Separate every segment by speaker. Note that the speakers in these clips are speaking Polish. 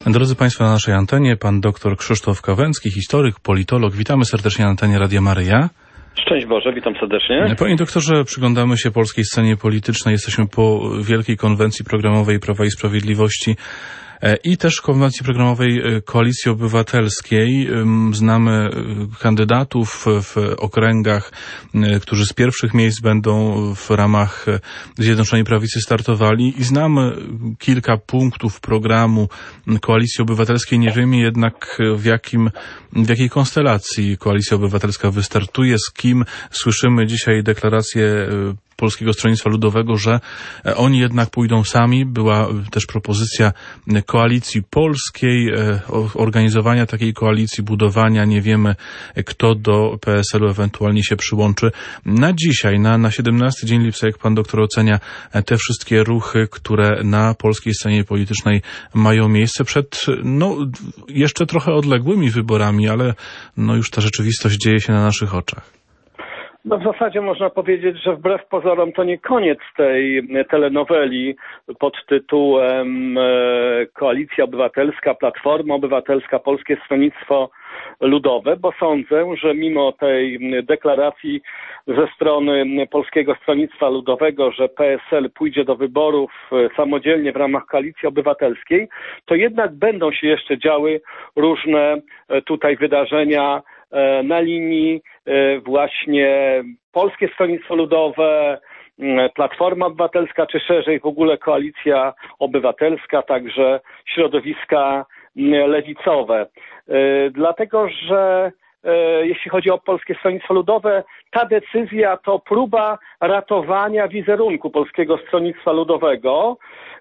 Speaker 1: Drodzy Państwo, na naszej antenie pan dr Krzysztof Kawęcki, historyk, politolog. Witamy serdecznie na antenie Radia Maryja.
Speaker 2: Szczęść Boże, witam serdecznie.
Speaker 1: Panie doktorze, przyglądamy się polskiej scenie politycznej. Jesteśmy po Wielkiej Konwencji Programowej Prawa i Sprawiedliwości i też konwencji programowej Koalicji Obywatelskiej. Znamy kandydatów w okręgach, którzy z pierwszych miejsc będą w ramach Zjednoczonej Prawicy startowali i znamy kilka punktów programu Koalicji Obywatelskiej. Nie wiemy jednak w jakiej konstelacji Koalicja Obywatelska wystartuje, z kim. Słyszymy dzisiaj deklarację Polskiego Stronnictwa Ludowego, że oni jednak pójdą sami. Była też propozycja Koalicji Polskiej, organizowania takiej koalicji, budowania. Nie wiemy, kto do PSL-u ewentualnie się przyłączy. Na dzisiaj, na 17 dzień lipca, jak pan doktor ocenia te wszystkie ruchy, które na polskiej scenie politycznej mają miejsce przed jeszcze trochę odległymi wyborami, ale już ta rzeczywistość dzieje się na naszych oczach.
Speaker 2: No w zasadzie można powiedzieć, że wbrew pozorom to nie koniec tej telenoweli pod tytułem Koalicja Obywatelska, Platforma Obywatelska, Polskie Stronnictwo Ludowe, bo sądzę, że mimo tej deklaracji ze strony Polskiego Stronnictwa Ludowego, że PSL pójdzie do wyborów samodzielnie w ramach Koalicji Obywatelskiej, to jednak będą się jeszcze działy różne tutaj wydarzenia na linii właśnie Polskie Stronnictwo Ludowe, Platforma Obywatelska, czy szerzej w ogóle Koalicja Obywatelska, także środowiska lewicowe. Dlatego, że jeśli chodzi o Polskie Stronnictwo Ludowe, ta decyzja to próba ratowania wizerunku Polskiego Stronnictwa Ludowego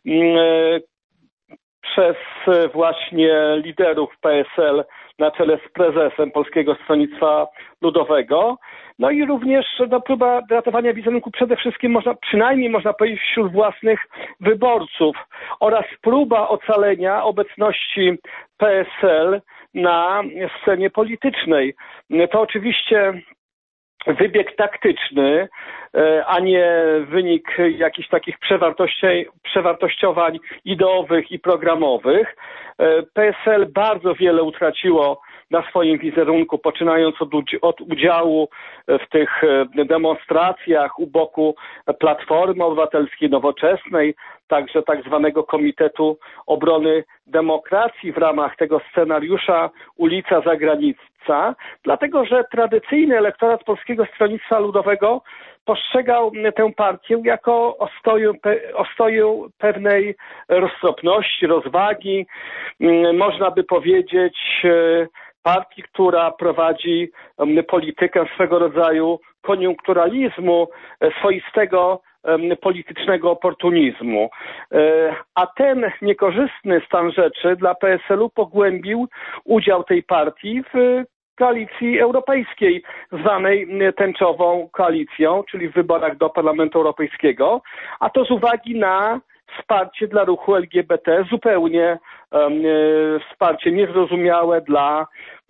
Speaker 2: przez właśnie liderów PSL na czele z prezesem Polskiego Stronnictwa Ludowego. No i również próba ratowania wizerunku przede wszystkim przynajmniej można powiedzieć wśród własnych wyborców oraz próba ocalenia obecności PSL na scenie politycznej. To oczywiście wybieg taktyczny, a nie wynik jakichś takich przewartościowań ideowych i programowych. PSL bardzo wiele utraciło na swoim wizerunku, poczynając od udziału w tych demonstracjach u boku Platformy Obywatelskiej, Nowoczesnej, także tak zwanego Komitetu Obrony Demokracji w ramach tego scenariusza Ulica za granica, dlatego że tradycyjny elektorat Polskiego Stronnictwa Ludowego postrzegał tę partię jako ostoję pewnej roztropności, rozwagi, można by powiedzieć partii, która prowadzi politykę swego rodzaju koniunkturalizmu, swoistego politycznego oportunizmu. A ten niekorzystny stan rzeczy dla PSL-u pogłębił udział tej partii w koalicji europejskiej, zwanej tęczową koalicją, czyli w wyborach do Parlamentu Europejskiego, a to z uwagi na wsparcie dla ruchu LGBT, zupełnie wsparcie niezrozumiałe dla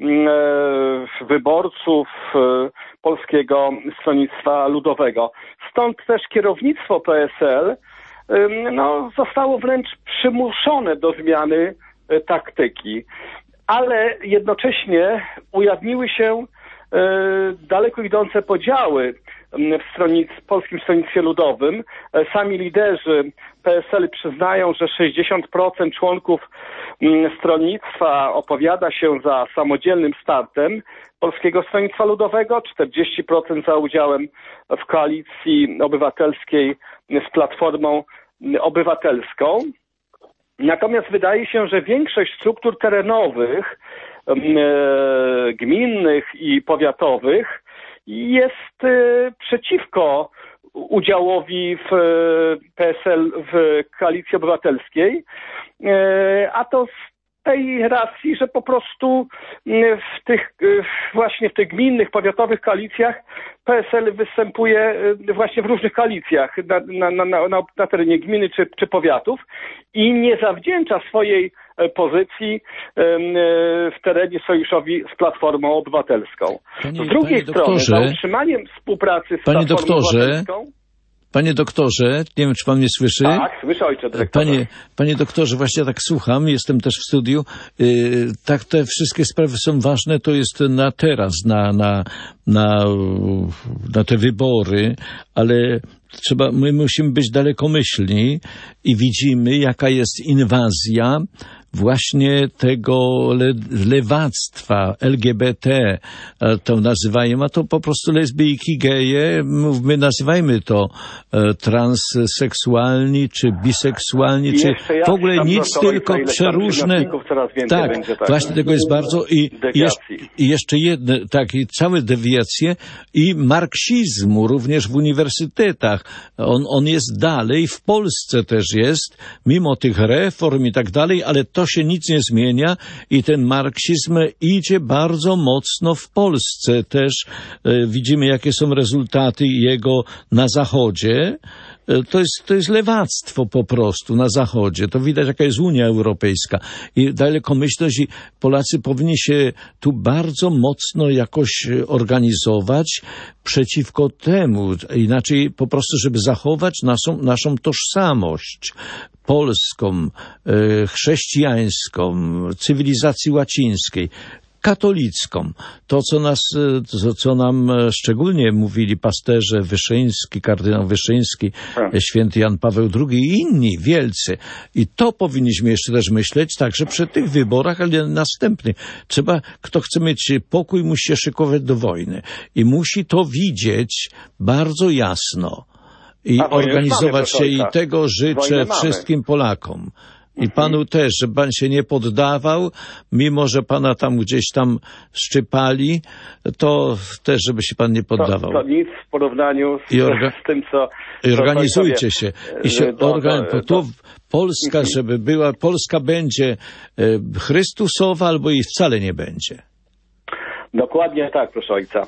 Speaker 2: wyborców Polskiego Stronnictwa Ludowego. Stąd też kierownictwo PSL zostało wręcz przymuszone do zmiany taktyki. Ale jednocześnie ujawniły się daleko idące podziały w Polskim Stronnictwie Ludowym. Sami liderzy PSL przyznają, że 60% członków stronnictwa opowiada się za samodzielnym startem Polskiego Stronnictwa Ludowego, 40% za udziałem w Koalicji Obywatelskiej z Platformą Obywatelską. Natomiast wydaje się, że większość struktur terenowych, gminnych i powiatowych jest przeciwko udziałowi w PSL w Koalicji Obywatelskiej, a to z tej racji, że po prostu w tych gminnych, powiatowych koalicjach PSL występuje właśnie w różnych koalicjach na terenie gminy czy powiatów i nie zawdzięcza swojej pozycji w terenie sojuszowi z Platformą Obywatelską. Z drugiej strony, za utrzymaniem współpracy z Platformą Obywatelską...
Speaker 3: Panie doktorze, nie wiem, czy pan mnie słyszy?
Speaker 2: Tak, słyszę, ojcze dyrektorze.
Speaker 3: Panie doktorze, właśnie tak słucham, jestem też w studiu. Tak, te wszystkie sprawy są ważne, to jest na teraz, na te wybory, ale my musimy być dalekomyślni i widzimy, jaka jest inwazja właśnie tego lewactwa, LGBT, to nazywajmy, a to po prostu lesbijki, geje, my nazywajmy to transseksualni, czy biseksualni, czy w ogóle nic, tylko przeróżne. Tak, właśnie tego jest bardzo i jeszcze jedne, tak, i całe dewiacje i marksizmu również w uniwersytetach. On jest dalej, w Polsce też jest, mimo tych reform i tak dalej, ale to się nic nie zmienia i ten marksizm idzie bardzo mocno w Polsce też. Widzimy, jakie są rezultaty jego na Zachodzie. To jest lewactwo po prostu na Zachodzie. To widać, jaka jest Unia Europejska. I dalekomyślność i Polacy powinni się tu bardzo mocno jakoś organizować przeciwko temu. Inaczej po prostu, żeby zachować naszą tożsamość polską, chrześcijańską, cywilizacji łacińskiej, katolicką. To, co nam szczególnie mówili pasterze Wyszyński, kardynał Wyszyński, święty Jan Paweł II i inni wielcy. I to powinniśmy jeszcze też myśleć, także przy tych wyborach, ale następnych. Kto chce mieć pokój, musi się szykować do wojny. I musi to widzieć bardzo jasno. I organizować się i tego życzę wszystkim Polakom. I panu też, żeby pan się nie poddawał, mimo że pana tam gdzieś tam szczypali, to też, żeby się pan nie poddawał.
Speaker 2: To nic w porównaniu z tym, co...
Speaker 3: I organizujcie się. I się Polska, żeby była, Polska będzie Chrystusowa albo jej wcale nie będzie.
Speaker 2: Dokładnie tak, proszę ojca.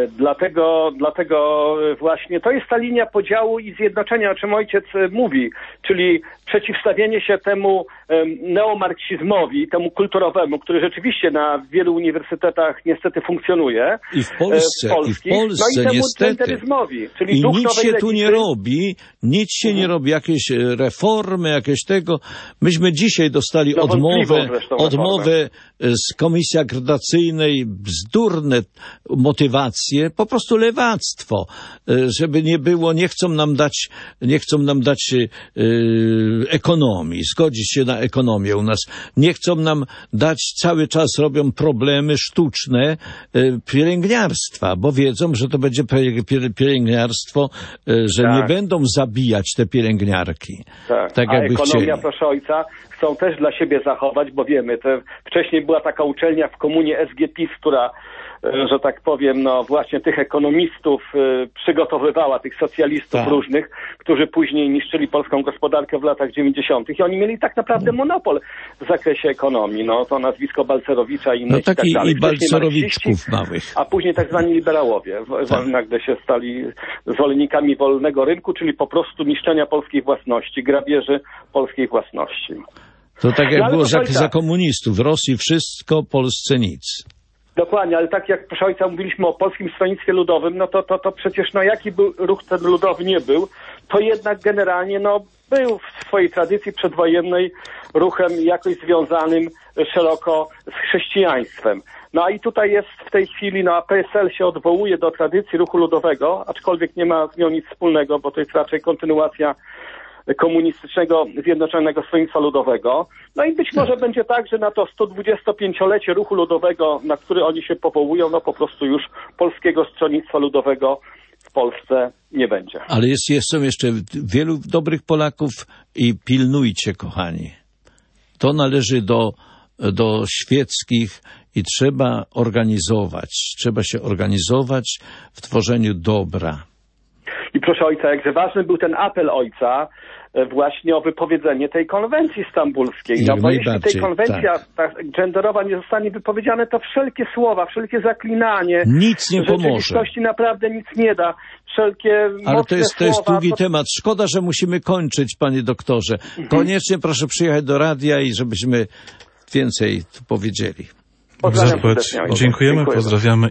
Speaker 2: Dlatego właśnie to jest ta linia podziału i zjednoczenia, o czym ojciec mówi, czyli przeciwstawienie się temu neomarksizmowi, temu kulturowemu, który rzeczywiście na wielu uniwersytetach niestety funkcjonuje.
Speaker 3: I w Polsce, no i temu
Speaker 2: niestety. Czyli
Speaker 3: i nic się tu nie robi, nie robi, jakieś reformy, jakieś tego. Myśmy dzisiaj dostali odmowę z komisji akredytacyjnej, bzdurne motywacje, po prostu lewactwo, żeby nie było, nie chcą nam dać ekonomii, zgodzić się na ekonomię u nas. Nie chcą nam dać, cały czas robią problemy sztuczne pielęgniarstwa, bo wiedzą, że to będzie pielęgniarstwo, że nie będą zabijać te pielęgniarki. Tak jakby
Speaker 2: ekonomia,
Speaker 3: chcieli.
Speaker 2: Proszę ojca, chcą też dla siebie zachować, bo wiemy, wcześniej była taka uczelnia w komunie SGPiS, która, że tak powiem, no właśnie tych ekonomistów przygotowywała, tych socjalistów różnych, którzy później niszczyli polską gospodarkę w latach 90. I oni mieli tak naprawdę monopol w zakresie ekonomii. No to nazwisko Balcerowicza i innych i tak dalej.
Speaker 3: I Balcerowiczków małych.
Speaker 2: A później tak zwani liberałowie. Nagle się stali zwolennikami wolnego rynku, czyli po prostu niszczenia polskiej własności, grabieży polskiej własności.
Speaker 3: To tak jak było za komunistów. W Rosji wszystko, Polsce nic.
Speaker 2: Dokładnie, ale tak jak proszę ojca mówiliśmy o Polskim Stronnictwie Ludowym, no to przecież jaki był ruch ten ludowy nie był, to jednak generalnie był w swojej tradycji przedwojennej ruchem jakoś związanym szeroko z chrześcijaństwem. No i tutaj jest w tej chwili, PSL się odwołuje do tradycji ruchu ludowego, aczkolwiek nie ma z nią nic wspólnego, bo to jest raczej kontynuacja komunistycznego Zjednoczonego Stronnictwa Ludowego. No i być może będzie tak, że na to 125-lecie ruchu ludowego, na który oni się powołują, po prostu już Polskiego Stronnictwa Ludowego w Polsce nie będzie.
Speaker 3: Ale są jeszcze wielu dobrych Polaków i pilnujcie, kochani. To należy do świeckich i trzeba się organizować w tworzeniu dobra.
Speaker 2: I proszę ojca, jakże ważny był ten apel ojca właśnie o wypowiedzenie tej konwencji stambulskiej. Bo jeśli tej konwencja genderowa nie zostanie wypowiedziana, to wszelkie słowa, wszelkie zaklinanie
Speaker 3: nic nie pomoże.
Speaker 2: Rzeczywistości naprawdę nic nie da. Wszelkie
Speaker 3: ale to jest długi temat. Szkoda, że musimy kończyć, panie doktorze. Koniecznie proszę przyjechać do radia i żebyśmy więcej tu powiedzieli.
Speaker 2: Pozdrawiam serdecznie.
Speaker 1: Dziękujemy, pozdrawiamy.